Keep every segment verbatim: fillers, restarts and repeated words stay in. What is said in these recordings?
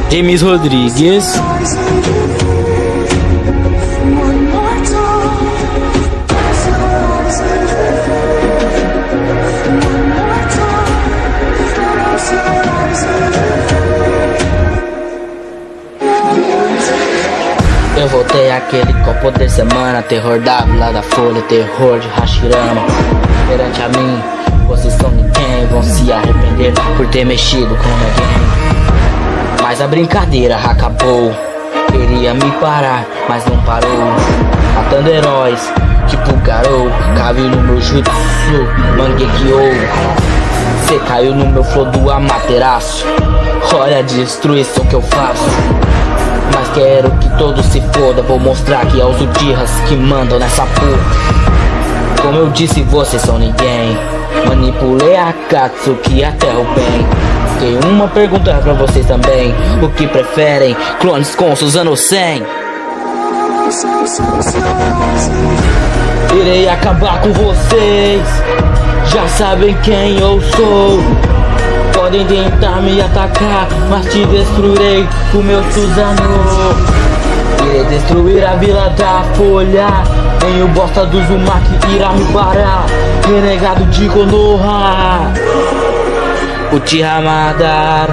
James Rodrigues. Eu voltei aquele copo de semana, terror da vila da folha, terror de Hashirama. Perante a mim, vocês são ninguém, vão se arrepender por ter mexido com alguém. Mas a brincadeira acabou, queria me parar, mas não parou. Matando heróis, tipo Garou, caiu no meu jutsu, Mangekyou. Cê caiu no meu flow do Amaterasu, olha a destruição que eu faço. Mas quero que todos se foda, vou mostrar que é os Uchihas que mandam nessa porra. Como eu disse, vocês são ninguém, manipulei a Akatsuki até o bem. Tenho uma pergunta pra vocês também, o que preferem, clones com Suzano cem? Irei acabar com vocês, já sabem quem eu sou. Podem tentar me atacar, mas te destruirei com meu Suzano. Irei destruir a vila da folha, nem o bosta do Uzumaki irá me parar. Renegado de Konoha, Uchiha Madara.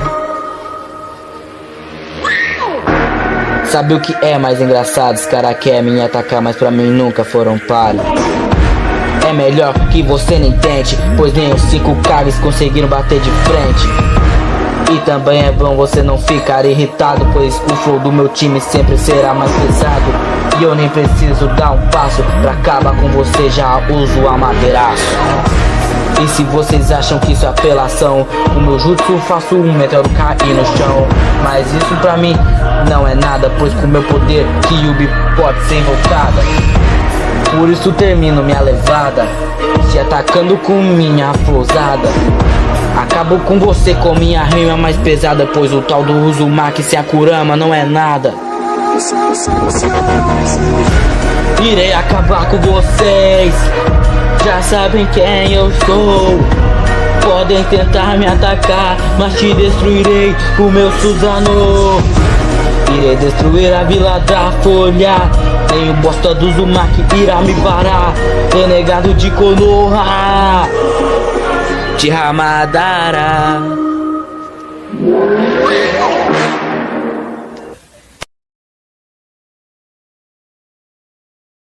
Sabe o que é mais engraçado? Os caras querem me atacar, mas pra mim nunca foram pares. É melhor que você nem tente, pois nem os cinco Kages conseguiram bater de frente. E também é bom você não ficar irritado, pois o flow do meu time sempre será mais pesado. E eu nem preciso dar um passo pra acabar com você, já uso a Amaterasu. E se vocês acham que isso é apelação, o meu jutsu faço um meteoro cair no chão. Mas isso pra mim não é nada, pois com meu poder Kyuubi pode ser invocada. Por isso termino minha levada, te atacando com minha flowzada. Acabo com você com minha rima mais pesada, pois o tal do Uzumaki sem a Kurama não é nada. Irei acabar com vocês, já sabem quem eu sou. Podem tentar me atacar, mas te destruirei com meu Suzano. Irei destruir a vila da folha, nem o bosta do Uzumaki irá me parar. Renegado de Konoha, Uchiha Madara.